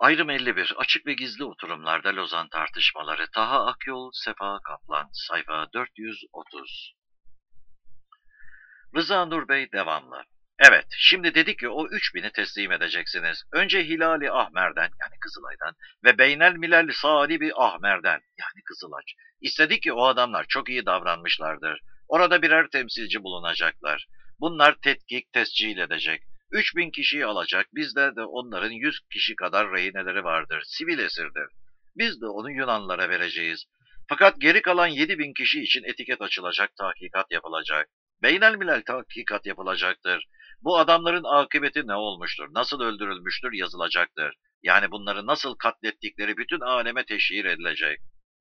Ayrım 51. Açık ve gizli oturumlarda Lozan tartışmaları. Taha Akyol, Sefa Kaplan. Sayfa 430. Rıza Nur Bey devamlı. Evet, şimdi dedik ki o 3000'i teslim edeceksiniz. Önce Hilali Ahmer'den yani Kızılay'dan ve Beynel Milal Salibi Ahmer'den yani Kızılaç. İstedik ki o adamlar çok iyi davranmışlardır. Orada birer temsilci bulunacaklar. Bunlar tetkik, tescil edecek. 3000 kişiyi alacak. Bizde de onların 100 kişi kadar rehineleri vardır. Sivil esirdir. Biz de onu Yunanlara vereceğiz. Fakat geri kalan 7000 kişi için etiket açılacak, tahkikat yapılacak. Beynelmilel tahkikat yapılacaktır. Bu adamların akıbeti ne olmuştur, nasıl öldürülmüştür yazılacaktır. Yani bunları nasıl katlettikleri bütün aleme teşhir edilecek.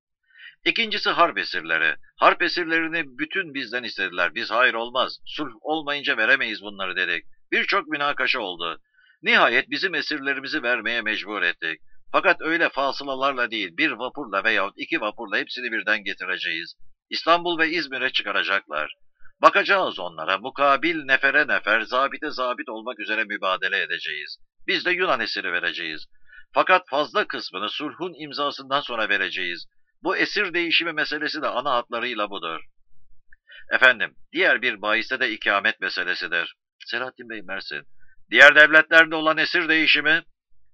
İkincisi harp esirleri. Harp esirlerini bütün bizden istediler. Biz hayır olmaz, sulh olmayınca veremeyiz bunları dedik. Birçok münakaşa oldu. Nihayet bizim esirlerimizi vermeye mecbur ettik. Fakat öyle fasılalarla değil, bir vapurla veyahut 2 vapurla hepsini birden getireceğiz. İstanbul ve İzmir'e çıkaracaklar. Bakacağız onlara, mukabil nefere nefer, zabite zabit olmak üzere mübadele edeceğiz. Biz de Yunan esiri vereceğiz. Fakat fazla kısmını sulhun imzasından sonra vereceğiz. Bu esir değişimi meselesi de ana hatlarıyla budur. Efendim, diğer bir bahiste de ikamet meselesidir. Selahattin Bey Mersin. Diğer devletlerde olan esir değişimi?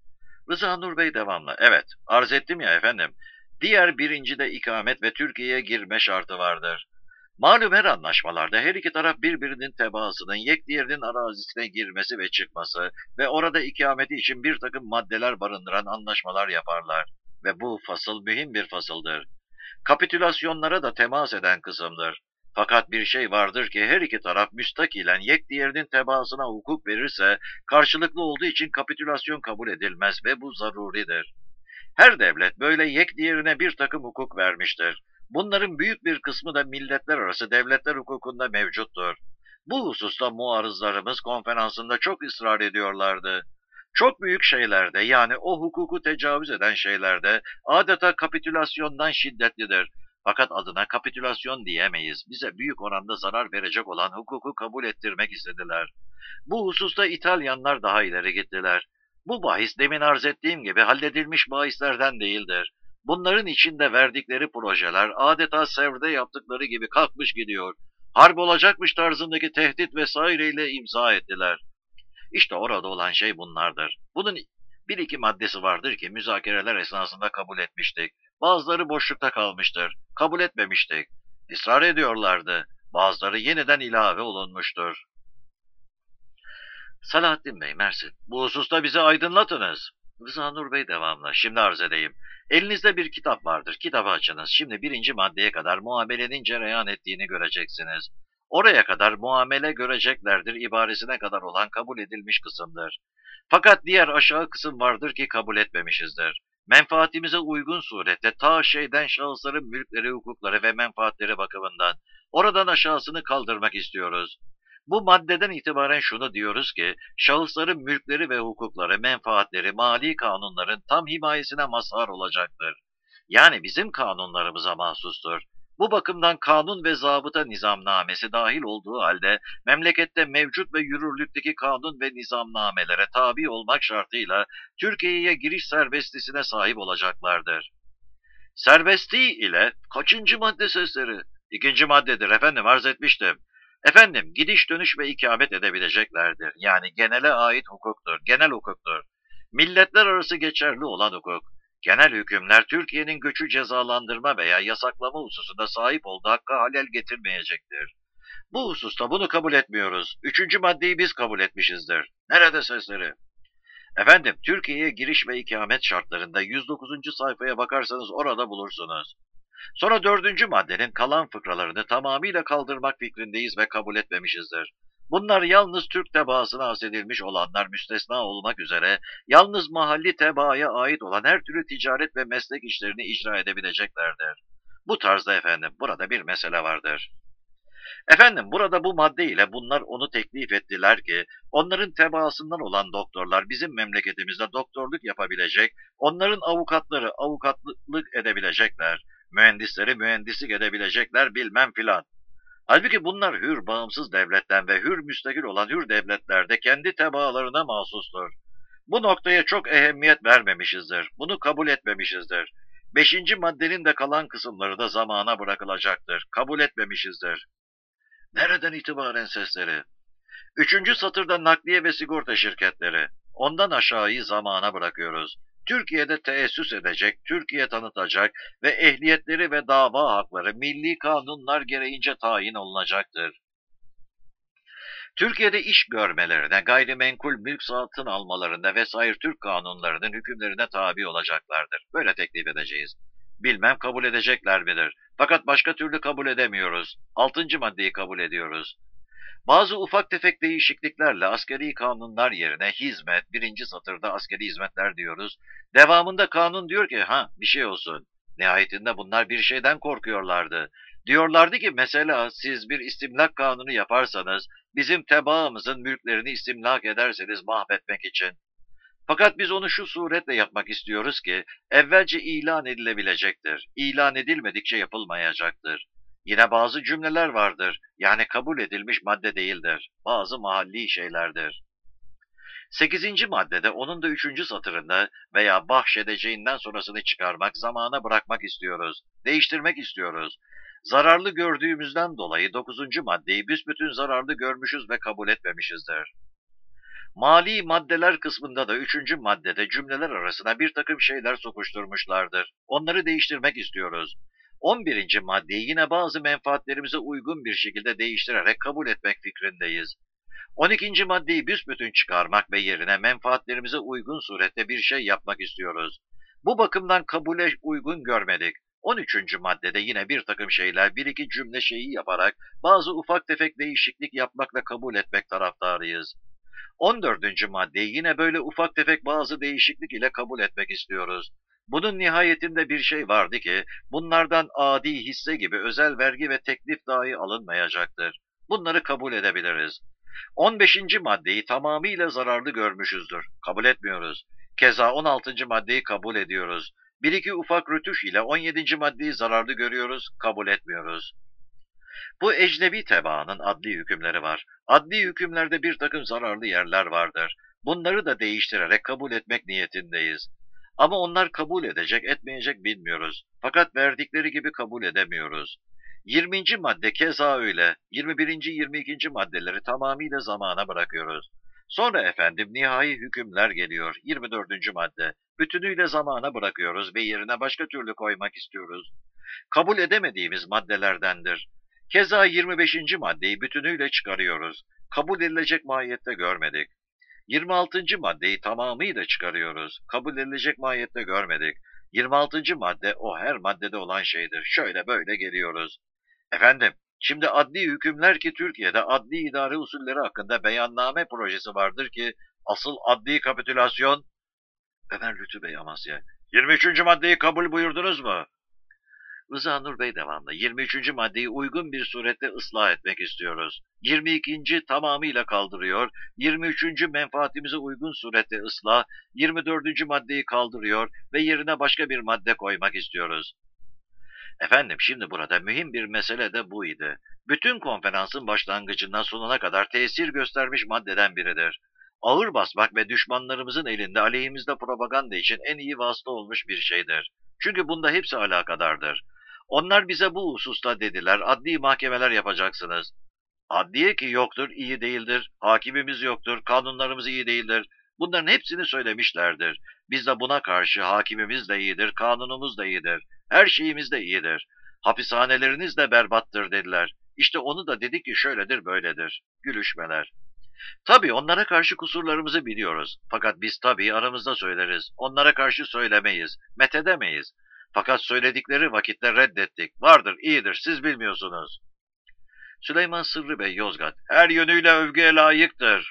Rıza Nur Bey devamlı. Evet, arz ettim ya efendim. Diğer birincide ikamet ve Türkiye'ye girme şartı vardır. Malum her anlaşmalarda her iki taraf birbirinin tebaasının diğerinin arazisine girmesi ve çıkması ve orada ikameti için bir takım maddeler barındıran anlaşmalar yaparlar. Ve bu fasıl mühim bir fasıldır. Kapitülasyonlara da temas eden kısımdır. Fakat bir şey vardır ki her iki taraf müstakilen diğerinin tebaasına hukuk verirse karşılıklı olduğu için kapitülasyon kabul edilmez ve bu zaruridir. Her devlet böyle diğerine bir takım hukuk vermiştir. Bunların büyük bir kısmı da milletler arası devletler hukukunda mevcuttur. Bu hususta muarızlarımız konferansında çok ısrar ediyorlardı. Çok büyük şeylerde yani o hukuku tecavüz eden şeylerde adeta kapitülasyondan şiddetlidir. Fakat adına kapitülasyon diyemeyiz. Bize büyük oranda zarar verecek olan hukuku kabul ettirmek istediler. Bu hususta İtalyanlar daha ileri gittiler. Bu bahis demin arz ettiğim gibi halledilmiş bahislerden değildir. Bunların içinde verdikleri projeler adeta Sevr'de yaptıkları gibi kalkmış gidiyor. Harp olacakmış tarzındaki tehdit vesaireyle imza ettiler. İşte orada olan şey bunlardır. Bunun bir iki maddesi vardır ki müzakereler esnasında kabul etmiştik. Bazıları boşlukta kalmıştır. Kabul etmemiştik. Israr ediyorlardı. Bazıları yeniden ilave olunmuştur. Selahattin Bey, Mersin. Bu hususta bizi aydınlatınız. Rıza Nur Bey devamlı. Şimdi arz edeyim. Elinizde bir kitap vardır. Kitabı açınız. Şimdi birinci maddeye kadar muamelenin cereyan ettiğini göreceksiniz. Oraya kadar muamele göreceklerdir ibaresine kadar olan kabul edilmiş kısımdır. Fakat diğer aşağı kısım vardır ki kabul etmemişizdir. Menfaatimize uygun surette ta şeyden şahısların mülkleri, hukukları ve menfaatleri bakımından oradan aşağısını kaldırmak istiyoruz. Bu maddeden itibaren şunu diyoruz ki, şahısların mülkleri ve hukukları, menfaatleri, mali kanunların tam himayesine mazhar olacaktır. Yani bizim kanunlarımıza mahsustur. Bu bakımdan kanun ve zabıta nizamnamesi dahil olduğu halde, memlekette mevcut ve yürürlükteki kanun ve nizamnamelere tabi olmak şartıyla Türkiye'ye giriş serbestisine sahip olacaklardır. Serbestliği ile kaçıncı madde sözleri? İkinci maddedir efendim arz etmiştim. Efendim gidiş dönüş ve ikamet edebileceklerdir. Yani genele ait hukuktur, genel hukuktur. Milletler arası geçerli olan hukuk. Genel hükümler Türkiye'nin göçü cezalandırma veya yasaklama hususunda sahip olduğu hakka halel getirmeyecektir. Bu hususta bunu kabul etmiyoruz. Üçüncü maddeyi biz kabul etmişizdir. Nerede sözleri? Efendim, Türkiye'ye giriş ve ikamet şartlarında 109. sayfaya bakarsanız orada bulursunuz. Sonra dördüncü maddenin kalan fıkralarını tamamıyla kaldırmak fikrindeyiz ve kabul etmemişizdir. Bunlar yalnız Türk tebaasına hasedilmiş olanlar müstesna olmak üzere, yalnız mahalli tebaaya ait olan her türlü ticaret ve meslek işlerini icra edebileceklerdir. Bu tarzda efendim, burada bir mesele vardır. Efendim burada bu madde ile bunlar onu teklif ettiler ki onların tebaasından olan doktorlar bizim memleketimizde doktorluk yapabilecek, onların avukatları avukatlık edebilecekler, mühendisleri mühendislik edebilecekler bilmem filan. Halbuki bunlar hür bağımsız devletten ve hür müstakil olan hür devletlerde kendi tebaalarına mahsustur. Bu noktaya çok ehemmiyet vermemişizdir. Bunu kabul etmemişizdir. Beşinci maddenin de kalan kısımları da zamana bırakılacaktır. Kabul etmemişizdir. Nereden itibaren sesleri? Üçüncü satırda nakliye ve sigorta şirketleri. Ondan aşağıyı zamana bırakıyoruz. Türkiye'de teessüs edecek, Türkiye tanıtacak ve ehliyetleri ve dava hakları milli kanunlar gereğince tayin olunacaktır. Türkiye'de iş görmelerine, gayrimenkul mülk satın almalarında vesaire Türk kanunlarının hükümlerine tabi olacaklardır. Böyle teklif edeceğiz. Bilmem kabul edecekler midir? Fakat başka türlü kabul edemiyoruz. Altıncı maddeyi kabul ediyoruz. Bazı ufak tefek değişikliklerle askeri kanunlar yerine hizmet, birinci satırda askeri hizmetler diyoruz. Devamında kanun diyor ki bir şey olsun. Nihayetinde bunlar bir şeyden korkuyorlardı. Diyorlardı ki mesela siz bir istimlak kanunu yaparsanız bizim tebaamızın mülklerini istimlak ederseniz mahvetmek için. Fakat biz onu şu suretle yapmak istiyoruz ki evvelce ilan edilebilecektir. İlan edilmedikçe yapılmayacaktır. Yine bazı cümleler vardır. Yani kabul edilmiş madde değildir. Bazı mahalli şeylerdir. Sekizinci maddede onun da üçüncü satırında veya bahşedeceğinden sonrasını çıkarmak, zamana bırakmak istiyoruz. Değiştirmek istiyoruz. Zararlı gördüğümüzden dolayı dokuzuncu maddeyi büsbütün zararlı görmüşüz ve kabul etmemişizdir. Mali maddeler kısmında da üçüncü maddede cümleler arasına bir takım şeyler sokuşturmuşlardır. Onları değiştirmek istiyoruz. 11. maddeyi yine bazı menfaatlerimize uygun bir şekilde değiştirerek kabul etmek fikrindeyiz. 12. maddeyi büsbütün çıkarmak ve yerine menfaatlerimize uygun surette bir şey yapmak istiyoruz. Bu bakımdan kabule uygun görmedik. 13. maddede yine bir takım şeyler, bir iki cümle şeyi yaparak bazı ufak tefek değişiklik yapmakla kabul etmek taraftarıyız. 14. maddeyi yine böyle ufak tefek bazı değişiklik ile kabul etmek istiyoruz. Bunun nihayetinde bir şey vardı ki bunlardan adi hisse gibi özel vergi ve teklif dahi alınmayacaktır. Bunları kabul edebiliriz. 15. maddeyi tamamıyla zararlı görmüşüzdür. Kabul etmiyoruz. Keza 16. maddeyi kabul ediyoruz. Bir iki ufak rütuş ile 17. maddeyi zararlı görüyoruz, kabul etmiyoruz. Bu ecnebi tebaanın adli hükümleri var. Adli hükümlerde bir takım zararlı yerler vardır. Bunları da değiştirerek kabul etmek niyetindeyiz. Ama onlar kabul edecek, etmeyecek bilmiyoruz. Fakat verdikleri gibi kabul edemiyoruz. 20. madde keza öyle. 21. 22. maddeleri tamamıyla zamana bırakıyoruz. Sonra efendim nihai hükümler geliyor. 24. madde. Bütünüyle zamana bırakıyoruz ve yerine başka türlü koymak istiyoruz. Kabul edemediğimiz maddelerdendir. Keza 25. maddeyi bütünüyle çıkarıyoruz. Kabul edilecek mahiyette görmedik. 26. maddeyi tamamıyla çıkarıyoruz. Kabul edilecek mahiyette görmedik. 26. madde o her maddede olan şeydir. Şöyle böyle geliyoruz. Efendim, şimdi adli hükümler ki Türkiye'de adli idare usulleri hakkında beyanname projesi vardır ki asıl adli kapitülasyon Ömer Lütfü Bey Amasya. 23. maddeyi kabul buyurdunuz mu? Rıza Nur Bey devamlı. 23. maddeyi uygun bir surette ıslah etmek istiyoruz. 22. tamamıyla kaldırıyor. 23. menfaatimize uygun surette ıslah. 24. maddeyi kaldırıyor ve yerine başka bir madde koymak istiyoruz. Efendim şimdi burada mühim bir mesele de bu idi. Bütün konferansın başlangıcından sonuna kadar tesir göstermiş maddeden biridir. Ağır basmak ve düşmanlarımızın elinde aleyhimizde propaganda için en iyi vasıta olmuş bir şeydir. Çünkü bunda hepsi alakadardır. Onlar bize bu hususta dediler, adli mahkemeler yapacaksınız. Adliye ki yoktur, iyi değildir, hakimimiz yoktur, kanunlarımız iyi değildir. Bunların hepsini söylemişlerdir. Biz de buna karşı hakimimiz de iyidir, kanunumuz da iyidir, her şeyimiz de iyidir. Hapishaneleriniz de berbattır dediler. İşte onu da dedik ki şöyledir böyledir. Gülüşmeler. Tabii onlara karşı kusurlarımızı biliyoruz. Fakat biz tabii aramızda söyleriz. Onlara karşı söylemeyiz, methedemeyiz. Fakat söyledikleri vakitte reddettik. Vardır, iyidir, siz bilmiyorsunuz. Süleyman Sırrı Bey Yozgat, her yönüyle övgüye layıktır.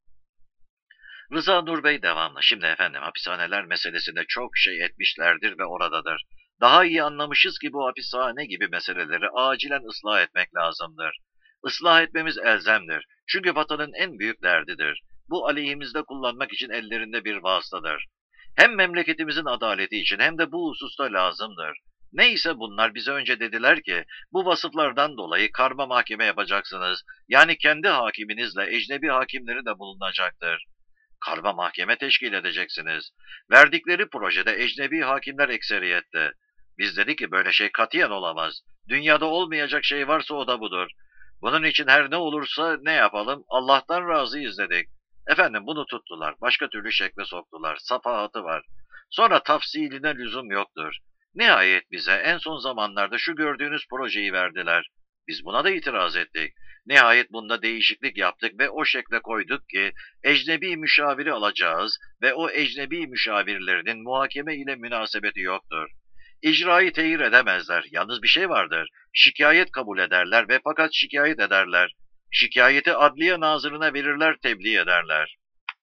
Rıza Nur Bey devamlı. Şimdi efendim hapishaneler meselesinde çok şey etmişlerdir ve oradadır. Daha iyi anlamışız ki bu hapishane gibi meseleleri acilen ıslah etmek lazımdır. Islah etmemiz elzemdir. Çünkü vatanın en büyük derdidir. Bu aleyhimizde kullanmak için ellerinde bir vasıtadır. Hem memleketimizin adaleti için hem de bu hususta lazımdır. Neyse bunlar bize önce dediler ki bu vasıflardan dolayı karma mahkeme yapacaksınız. Yani kendi hakiminizle ecnebi hakimleri de bulunacaktır. Karma mahkeme teşkil edeceksiniz. Verdikleri projede ecnebi hakimler ekseriyette. Biz dedik ki böyle şey katiyen olamaz. Dünyada olmayacak şey varsa o da budur. Bunun için her ne olursa ne yapalım Allah'tan razıyız dedik. Efendim bunu tuttular. Başka türlü şekle soktular. Safahatı var. Sonra tafsiline lüzum yoktur. Nihayet bize en son zamanlarda şu gördüğünüz projeyi verdiler. Biz buna da itiraz ettik. Nihayet bunda değişiklik yaptık ve o şekle koyduk ki ecnebi müşaviri alacağız ve o ecnebi müşavirlerinin muhakeme ile münasebeti yoktur. İcrayı tehir edemezler. Yalnız bir şey vardır. Şikayet kabul ederler ve fakat şikayet ederler. Şikayeti adliye nazırına verirler, tebliğ ederler.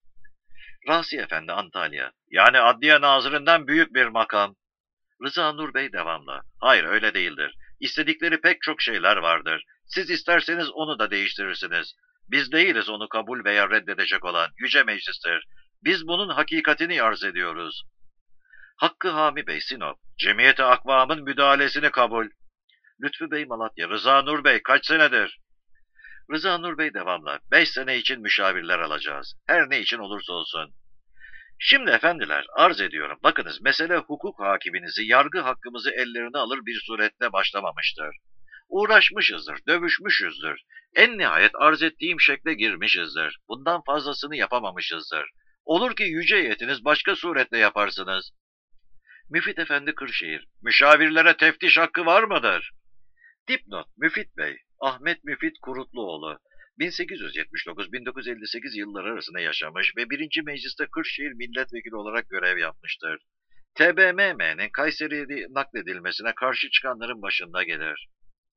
Rasi Efendi Antalya. Yani adliye nazırından büyük bir makam. Rıza Nur Bey devamlı. Hayır öyle değildir. İstedikleri pek çok şeyler vardır. Siz isterseniz onu da değiştirirsiniz. Biz değiliz onu kabul veya reddedecek olan. Yüce Meclistir. Biz bunun hakikatini arz ediyoruz. Hakkı Hami Bey Sinop. Cemiyete akvamın müdahalesini kabul. Lütfü Bey Malatya. Rıza Nur Bey kaç senedir? Rıza Nur Bey devamlı. 5 sene için müşavirler alacağız. Her ne için olursa olsun. Şimdi efendiler arz ediyorum. Bakınız mesele hukuk hakiminizi, yargı hakkımızı ellerine alır bir surette başlamamıştır. Uğraşmışızdır, dövüşmüşüzdür. En nihayet arz ettiğim şekle girmişizdir. Bundan fazlasını yapamamışızdır. Olur ki yüce heyetiniz başka suretle yaparsınız. Müfit Efendi Kırşehir, müşavirlere teftiş hakkı var mıdır? Dipnot, Müfit Bey, Ahmet Müfit Kurutluoğlu, 1879-1958 yılları arasında yaşamış ve 1. Meclis'te Kırşehir Milletvekili olarak görev yapmıştır. TBMM'nin Kayseri'ye nakledilmesine karşı çıkanların başında gelir.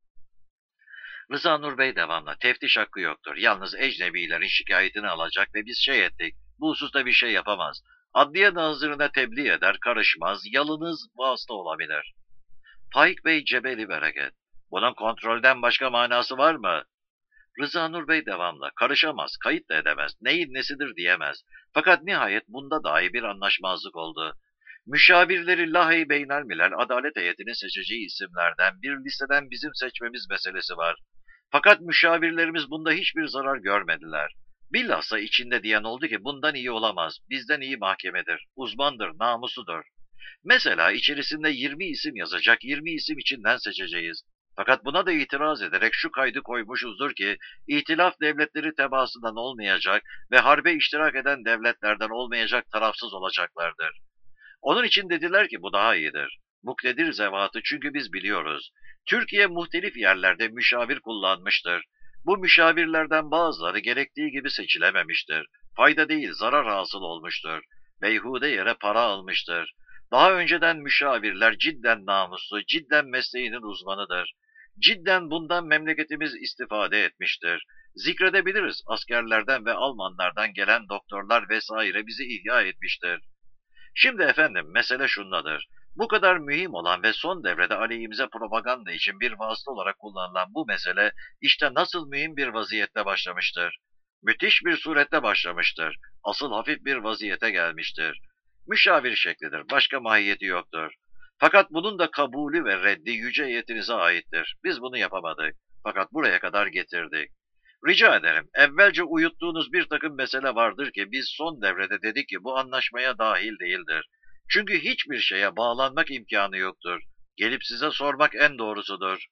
Rıza Nur Bey devamlı, teftiş hakkı yoktur. Yalnız ecnebilerin şikayetini alacak ve biz şey ettik, bu hususta bir şey yapamaz. Adliye nazırına tebliğ eder, karışmaz, yalınız vasıta olabilir. Faik Bey Cebeli Bereket, bunun kontrolden başka manası var mı? Rıza Nur Bey devamlı, karışamaz, kayıt da edemez, neyin nesidir diyemez. Fakat nihayet bunda dahi bir anlaşmazlık oldu. Müşavirleri Lahey Beynelmilel Adalet Heyeti'nin seçeceği isimlerden bir listeden bizim seçmemiz meselesi var. Fakat müşavirlerimiz bunda hiçbir zarar görmediler. Bilhassa içinde diyen oldu ki bundan iyi olamaz, bizden iyi mahkemedir, uzmandır, namusudur. Mesela içerisinde 20 isim yazacak, 20 isim içinden seçeceğiz. Fakat buna da itiraz ederek şu kaydı koymuşuzdur ki, İtilaf devletleri tebaasından olmayacak ve harbe iştirak eden devletlerden olmayacak tarafsız olacaklardır. Onun için dediler ki bu daha iyidir. Muktedir zevatı çünkü biz biliyoruz. Türkiye muhtelif yerlerde müşavir kullanmıştır. Bu müşavirlerden bazıları gerektiği gibi seçilememiştir. Fayda değil zarar hasıl olmuştur. Beyhude yere para almıştır. Daha önceden müşavirler cidden namuslu, cidden mesleğinin uzmanıdır. Cidden bundan memleketimiz istifade etmiştir. Zikredebiliriz askerlerden ve Almanlardan gelen doktorlar vesaire bizi ihya etmiştir. Şimdi efendim mesele şundadır. Bu kadar mühim olan ve son devrede aleyhimize propaganda için bir vasıta olarak kullanılan bu mesele işte nasıl mühim bir vaziyette başlamıştır. Müthiş bir surette başlamıştır. Asıl hafif bir vaziyete gelmiştir. Müşavir şeklidir, başka mahiyeti yoktur. Fakat bunun da kabulü ve reddi yüce heyetinize aittir. Biz bunu yapamadık. Fakat buraya kadar getirdik. Rica ederim, evvelce uyuttuğunuz bir takım mesele vardır ki biz son devrede dedik ki bu anlaşmaya dahil değildir. Çünkü hiçbir şeye bağlanmak imkanı yoktur. Gelip size sormak en doğrusudur.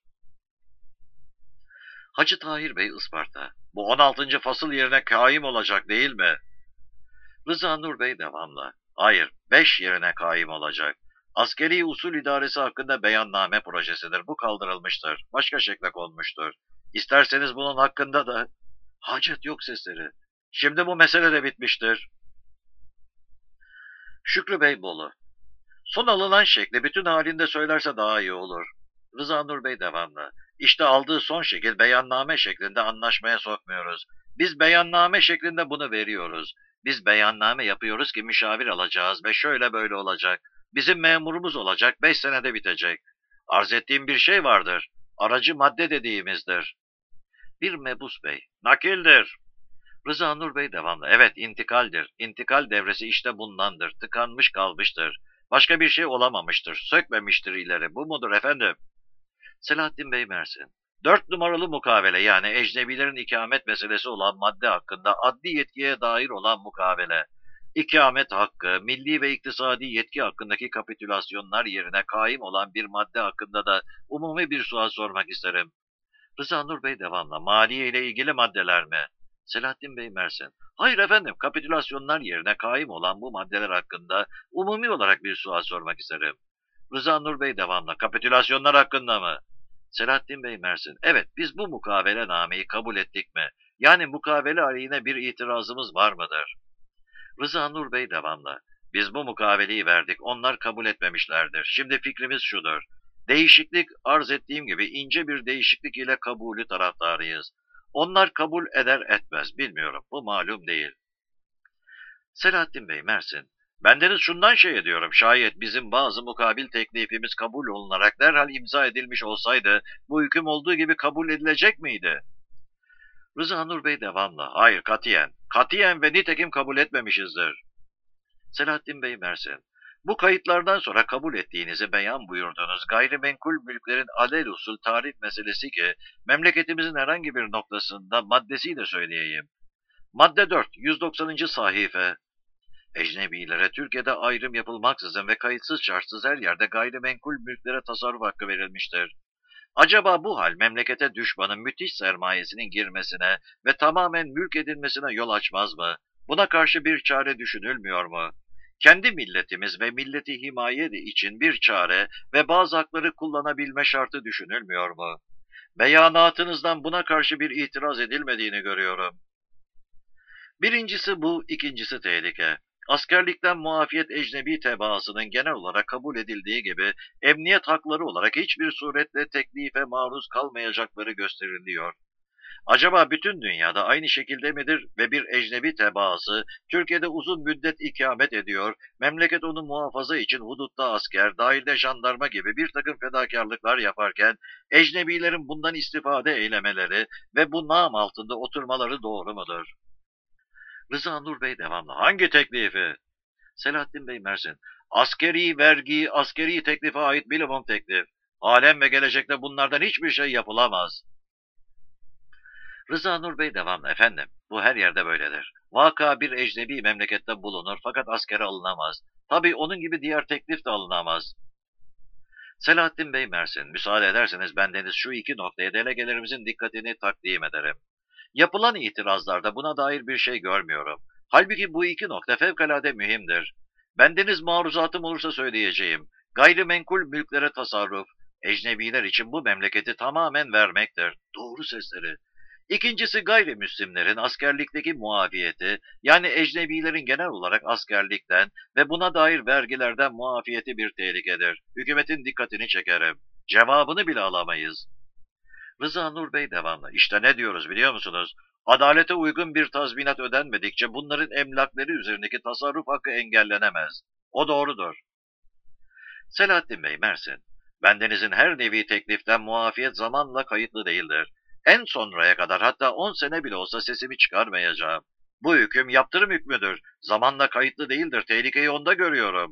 Hacı Tahir Bey Isparta, bu 16. fasıl yerine kaim olacak değil mi? Rıza Nur Bey devamlı. Hayır, 5 yerine kaim olacak. Askeri usul idaresi hakkında beyanname projesidir. Bu kaldırılmıştır. Başka şekle konmuştur. İsterseniz bunun hakkında da... Hacet yok sesleri. Şimdi bu mesele de bitmiştir. Şükrü Bey Bolu. Son alınan şekli bütün halinde söylerse daha iyi olur. Rıza Nur Bey devamlı. İşte aldığı son şekil beyanname şeklinde anlaşmaya sokmuyoruz. Biz beyanname şeklinde bunu veriyoruz. Biz beyanname yapıyoruz ki müşavir alacağız ve şöyle böyle olacak. Bizim memurumuz olacak, 5 senede bitecek. Arz ettiğim bir şey vardır. Aracı madde dediğimizdir. Bir Mebus Bey. Nakildir. Rıza Nur Bey devamlı. Evet, intikaldir. İntikal devresi işte bundandır. Tıkanmış kalmıştır. Başka bir şey olamamıştır. Sökmemiştir ileri. Bu mudur efendim? Selahattin Bey Mersin. 4 numaralı mukavele yani ecnebilerin ikamet meselesi olan madde hakkında adli yetkiye dair olan mukavele. İkamet hakkı, milli ve iktisadi yetki hakkındaki kapitülasyonlar yerine kaim olan bir madde hakkında da umumi bir sual sormak isterim. Rıza Nur Bey devamla. Maliye ile ilgili maddeler mi? Selahattin Bey Mersin. Hayır efendim, kapitülasyonlar yerine kaim olan bu maddeler hakkında umumi olarak bir sual sormak isterim. Rıza Nur Bey devamla. Kapitülasyonlar hakkında mı? Selahattin Bey Mersin. Evet, biz bu mukavelenameyi kabul ettik mi? Yani mukavele aleyhine bir itirazımız var mıdır? Rıza Nur Bey devamlı. Biz bu mukaveleyi verdik, onlar kabul etmemişlerdir. Şimdi fikrimiz şudur. Değişiklik, arz ettiğim gibi ince bir değişiklik ile kabulü taraftarıyız. Onlar kabul eder etmez, bilmiyorum. Bu malum değil. Selahattin Bey Mersin. Bendeniz şundan şey ediyorum. Şayet bizim bazı mukabil teklifimiz kabul olunarak derhal imza edilmiş olsaydı, bu hüküm olduğu gibi kabul edilecek miydi? Rıza Nur Bey devamlı. Hayır, katiyen. Katiyen ve nitekim kabul etmemişizdir. Selahattin Bey Mersin. Bu kayıtlardan sonra kabul ettiğinizi beyan buyurduğunuz gayrimenkul mülklerin alelüsül tarif meselesi ki memleketimizin herhangi bir noktasında maddesiyle söyleyeyim. Madde 4, 190. sahife. Ecnebilere Türkiye'de ayrım yapılmaksızın ve kayıtsız şartsız her yerde gayrimenkul mülklere tasarruf hakkı verilmiştir. Acaba bu hal memlekete düşmanın müthiş sermayesinin girmesine ve tamamen mülk edilmesine yol açmaz mı? Buna karşı bir çare düşünülmüyor mu? Kendi milletimiz ve milleti himaye için bir çare ve bazı hakları kullanabilme şartı düşünülmüyor mu? Beyanatınızdan buna karşı bir itiraz edilmediğini görüyorum. Birincisi bu, ikincisi tehlike. Askerlikten muafiyet ecnebi tebaasının genel olarak kabul edildiği gibi emniyet hakları olarak hiçbir suretle teklife maruz kalmayacakları gösteriliyor. Acaba bütün dünyada aynı şekilde midir ve bir ecnebi tebaası Türkiye'de uzun müddet ikamet ediyor, memleket onu muhafaza için hudutta asker, dahilde jandarma gibi bir takım fedakarlıklar yaparken ecnebilerin bundan istifade eylemeleri ve bu nam altında oturmaları doğru mudur? Rıza Nur Bey devamlı. Hangi teklifi? Selahattin Bey Mersin. Askeri vergi, askeri teklife ait minimum teklif. Halen ve gelecekte bunlardan hiçbir şey yapılamaz. Rıza Nur Bey devamlı. Efendim, bu her yerde böyledir. Vaka bir ecnebi memlekette bulunur fakat askere alınamaz. Tabii onun gibi diğer teklif de alınamaz. Selahattin Bey Mersin. Müsaade ederseniz bendeniz şu iki noktaya delegelerimizin dikkatini takdim ederim. Yapılan itirazlarda buna dair bir şey görmüyorum. Halbuki bu iki nokta fevkalade mühimdir. Bendeniz maruzatım olursa söyleyeceğim. Gayrimenkul mülklere tasarruf, ecnebiler için bu memleketi tamamen vermektir. Doğru sesleri. İkincisi gayrimüslimlerin askerlikteki muafiyeti, yani ecnebilerin genel olarak askerlikten ve buna dair vergilerden muafiyeti bir tehlikedir. Hükümetin dikkatini çekerim. Cevabını bile alamayız. Rıza Nur Bey devamlı. İşte ne diyoruz biliyor musunuz? Adalete uygun bir tazminat ödenmedikçe bunların emlakları üzerindeki tasarruf hakkı engellenemez. O doğrudur. Selahattin Bey Mersin. Bendenizin her nevi tekliften muafiyet zamanla kayıtlı değildir. En sonraya kadar hatta 10 sene bile olsa sesimi çıkarmayacağım. Bu hüküm yaptırım hükmüdür. Zamanla kayıtlı değildir. Tehlikeyi onda görüyorum.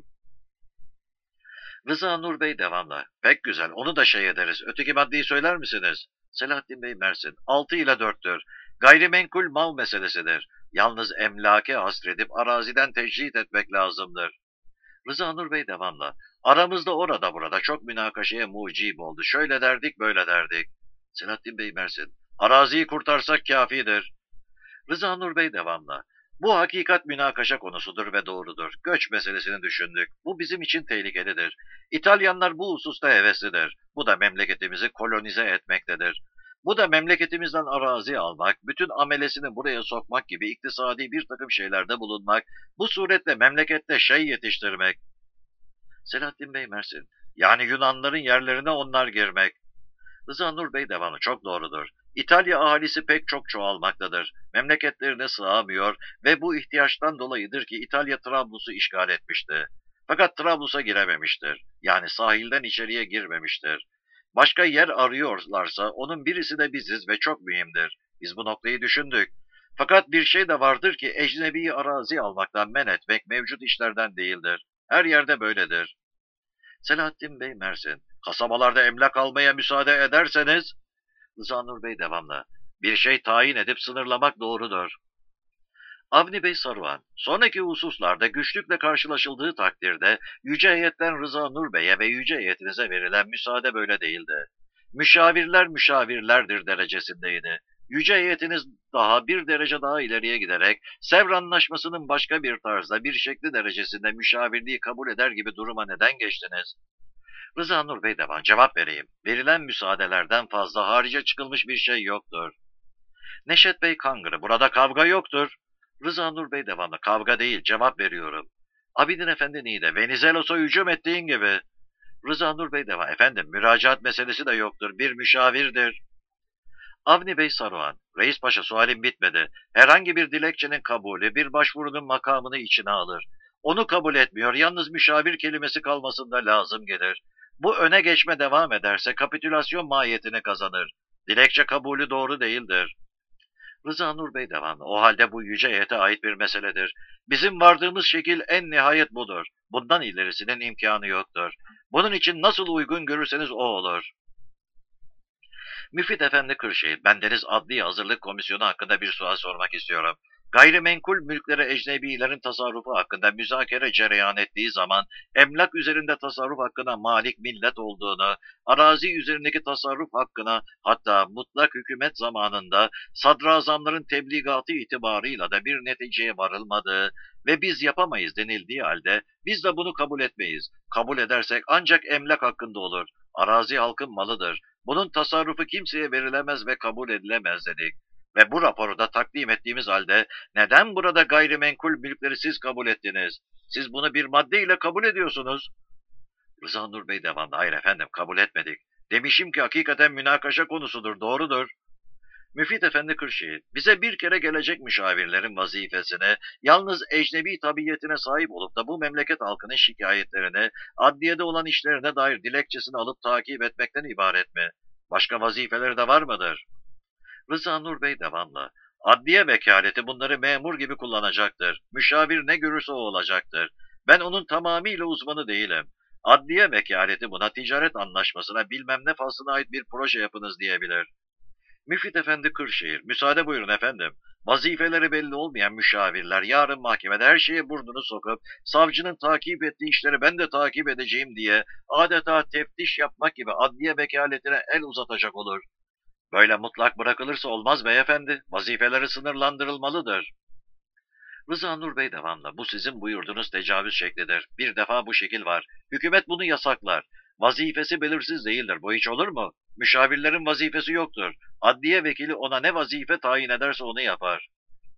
Rıza Nur Bey devamlı. Pek güzel, onu da şey ederiz. Öteki maddeyi söyler misiniz? Selahattin Bey Mersin. 6 ile 4'tür. Gayrimenkul mal meselesidir. Yalnız emlake hasredip araziden tecrit etmek lazımdır. Rıza Nur Bey devamlı. Aramızda orada burada çok münakaşaya mucib oldu. Şöyle derdik, böyle derdik. Selahattin Bey Mersin. Araziyi kurtarsak kafidir. Rıza Nur Bey devamlı. Bu hakikat münakaşa konusudur ve doğrudur. Göç meselesini düşündük. Bu bizim için tehlikelidir. İtalyanlar bu hususta heveslidir. Bu da memleketimizi kolonize etmektedir. Bu da memleketimizden arazi almak, bütün amelesini buraya sokmak gibi iktisadi bir takım şeylerde bulunmak, bu suretle memlekette şey yetiştirmek. Selahattin Bey Mersin. Yani Yunanların yerlerine onlar girmek. Rıza Nur Bey devamı çok doğrudur. İtalya ahalisi pek çok çoğalmaktadır. Memleketlerine sığamıyor ve bu ihtiyaçtan dolayıdır ki İtalya Trablus'u işgal etmişti. Fakat Trablus'a girememiştir. Yani sahilden içeriye girmemiştir. Başka yer arıyorlarsa onun birisi de biziz ve çok mühimdir. Biz bu noktayı düşündük. Fakat bir şey de vardır ki ecnebi arazi almaktan men etmek mevcut işlerden değildir. Her yerde böyledir. Selahattin Bey Mersin. Kasabalarda emlak almaya müsaade ederseniz, Rıza Nur Bey devamlı. Bir şey tayin edip sınırlamak doğrudur. Avni Bey Saruhan, sonraki hususlarda güçlükle karşılaşıldığı takdirde Yüce Heyet'ten Rıza Nur Bey'e ve Yüce Heyetinize verilen müsaade böyle değildi. Müşavirler müşavirlerdir derecesindeydi. Yüce Heyetiniz daha bir derece daha ileriye giderek Sevr Anlaşması'nın başka bir tarzda bir şekli derecesinde müşavirliği kabul eder gibi duruma neden geçtiniz? Rıza Nur Bey devam cevap vereyim. Verilen müsaadelerden fazla harice çıkılmış bir şey yoktur. Neşet Bey Kangırı, burada kavga yoktur. Rıza Nur Bey devamlı, kavga değil, cevap veriyorum. Abidin Efendi Niğde, Venizelos'a hücum ettiğin gibi. Rıza Nur Bey devam, efendim müracaat meselesi de yoktur, bir müşavirdir. Avni Bey Saruhan, Reis Paşa sualim bitmedi. Herhangi bir dilekçenin kabulü bir başvurunun makamını içine alır. Onu kabul etmiyor, yalnız müşavir kelimesi kalmasında lazım gelir. Bu öne geçme devam ederse kapitülasyon mahiyetini kazanır. Dilekçe kabulü doğru değildir. Rıza Nur Bey devamlı. O halde bu yüce heyete ait bir meseledir. Bizim vardığımız şekil en nihayet budur. Bundan ilerisinin imkanı yoktur. Bunun için nasıl uygun görürseniz o olur. Müfit Efendi Kırşehir, bendeniz Adli Hazırlık Komisyonu hakkında bir sual sormak istiyorum. Gayrimenkul mülklere ecnebilerin tasarrufu hakkında müzakere cereyan ettiği zaman emlak üzerinde tasarruf hakkına malik millet olduğunu, arazi üzerindeki tasarruf hakkına hatta mutlak hükümet zamanında sadrazamların tebligatı itibarıyla da bir neticeye varılmadığı ve biz yapamayız denildiği halde biz de bunu kabul etmeyiz. Kabul edersek ancak emlak hakkında olur. Arazi halkın malıdır. Bunun tasarrufu kimseye verilemez ve kabul edilemez dedik. Ve bu raporu da takdim ettiğimiz halde neden burada gayrimenkul mülkleri siz kabul ettiniz? Siz bunu bir maddeyle kabul ediyorsunuz. Rıza Nur Bey devamlı, hayır efendim kabul etmedik. Demişim ki hakikaten münakaşa konusudur, doğrudur. Müfit Efendi Kırşehir, bize bir kere gelecek müşavirlerin vazifesini, yalnız ecnebi tabiyetine sahip olup da bu memleket halkının şikayetlerini, adliyede olan işlerine dair dilekçesini alıp takip etmekten ibaret mi? Başka vazifeleri de var mıdır? Rıza Nur Bey devamlı, adliye vekaleti bunları memur gibi kullanacaktır. Müşavir ne görürse o olacaktır. Ben onun tamamıyla uzmanı değilim. Adliye vekaleti buna ticaret anlaşmasına bilmem ne faslına ait bir proje yapınız diyebilir. Müfit Efendi Kırşehir, müsaade buyurun efendim. Vazifeleri belli olmayan müşavirler yarın mahkemede her şeye burnunu sokup savcının takip ettiği işleri ben de takip edeceğim diye adeta teftiş yapmak gibi adliye vekaletine el uzatacak olur. Böyle mutlak bırakılırsa olmaz beyefendi. Vazifeleri sınırlandırılmalıdır. Rıza Nur Bey devamlı. Bu sizin buyurduğunuz tecavüz şeklidir. Bir defa bu şekil var. Hükümet bunu yasaklar. Vazifesi belirsiz değildir. Bu hiç olur mu? Müşavirlerin vazifesi yoktur. Adliye vekili ona ne vazife tayin ederse onu yapar.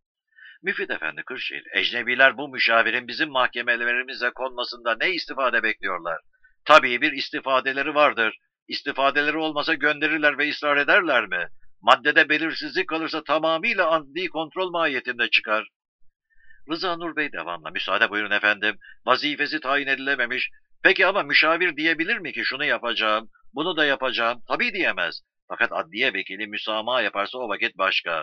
Müfit Efendi Kırşehir, ecnebiler bu müşavirin bizim mahkemelerimize konmasında ne istifade bekliyorlar? Tabii bir istifadeleri vardır. İstifadeleri olmasa gönderirler ve ısrar ederler mi? Maddede belirsizlik kalırsa tamamıyla adli kontrol mahiyetinde çıkar. Rıza Nur Bey devamla, müsaade buyurun efendim, vazifesi tayin edilememiş. Peki ama müşavir diyebilir mi ki şunu yapacağım, bunu da yapacağım? Tabii diyemez. Fakat adliye vekili müsamaha yaparsa o vakit başka.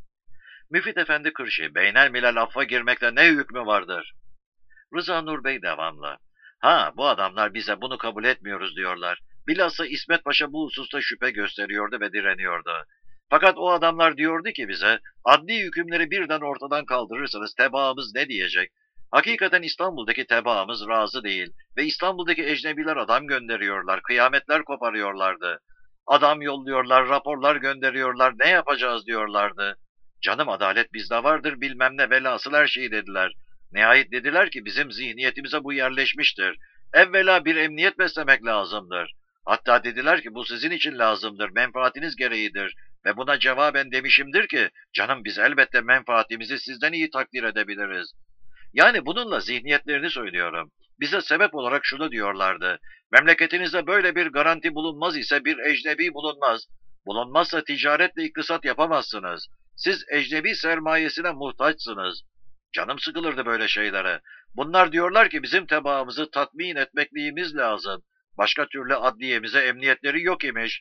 Müfit Efendi Kırşehir, beynelmilel affa girmekte ne hükmü vardır? Rıza Nur Bey devamlı. Ha, bu adamlar bize bunu kabul etmiyoruz diyorlar. Bilhassa İsmet Paşa bu hususta şüphe gösteriyordu ve direniyordu. Fakat o adamlar diyordu ki bize, adli hükümleri birden ortadan kaldırırsanız tebaamız ne diyecek? Hakikaten İstanbul'daki tebaamız razı değil ve İstanbul'daki ecnebiler adam gönderiyorlar, kıyametler koparıyorlardı. Adam yolluyorlar, raporlar gönderiyorlar, ne yapacağız diyorlardı. Canım adalet bizde vardır bilmem ne velhasıl her şeyi dediler. Nihayet dediler ki bizim zihniyetimize bu yerleşmiştir. Evvela bir emniyet beslemek lazımdır. Hatta dediler ki bu sizin için lazımdır, menfaatiniz gereğidir. Ve buna cevaben demişimdir ki, canım biz elbette menfaatimizi sizden iyi takdir edebiliriz. Yani bununla zihniyetlerini söylüyorum. Bize sebep olarak şunu diyorlardı. Memleketinizde böyle bir garanti bulunmaz ise bir ecnebi bulunmaz. Bulunmazsa ticaretle iktisat yapamazsınız. Siz ecnebi sermayesine muhtaçsınız. Canım sıkılırdı böyle şeylere. Bunlar diyorlar ki bizim tebaamızı tatmin etmekliyimiz lazım. Başka türlü adliyemize emniyetleri yok imiş.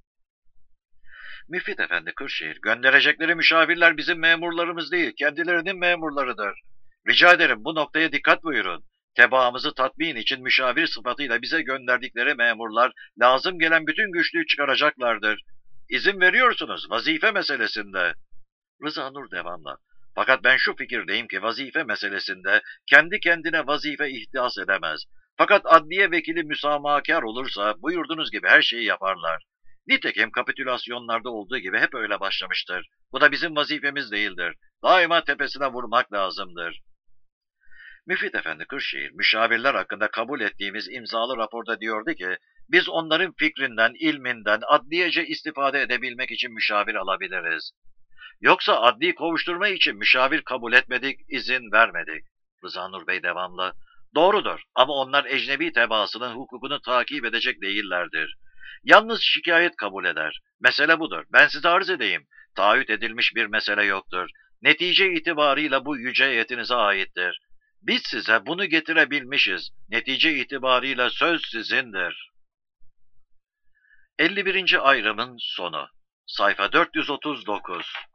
Müfit Efendi Kırşehir, gönderecekleri müşavirler bizim memurlarımız değil, kendilerinin memurlarıdır. Rica ederim bu noktaya dikkat buyurun. Tebaamızı tatmin için müşavir sıfatıyla bize gönderdikleri memurlar lazım gelen bütün güçlüğü çıkaracaklardır. İzin veriyorsunuz vazife meselesinde. Rıza Nur devamla. Fakat ben şu fikirdeyim ki vazife meselesinde kendi kendine vazife ihdas edemez. Fakat adliye vekili müsamahakar olursa buyurduğunuz gibi her şeyi yaparlar. Nitekim kapitülasyonlarda olduğu gibi hep öyle başlamıştır. Bu da bizim vazifemiz değildir. Daima tepesine vurmak lazımdır. Müfit Efendi Kırşehir, müşavirler hakkında kabul ettiğimiz imzalı raporda diyordu ki, biz onların fikrinden, ilminden adliyece istifade edebilmek için müşavir alabiliriz. Yoksa adli kovuşturma için müşavir kabul etmedik, izin vermedik. Rıza Nur Bey devamlı, doğrudur ama onlar ecnebi tebaasının hukukunu takip edecek değillerdir. Yalnız şikayet kabul eder. Mesele budur. Ben size arz edeyim. Taahhüt edilmiş bir mesele yoktur. Netice itibarıyla bu yüce heyetinize aittir. Biz size bunu getirebilmişiz. Netice itibarıyla söz sizindir. 51. ayrımın sonu. Sayfa 439.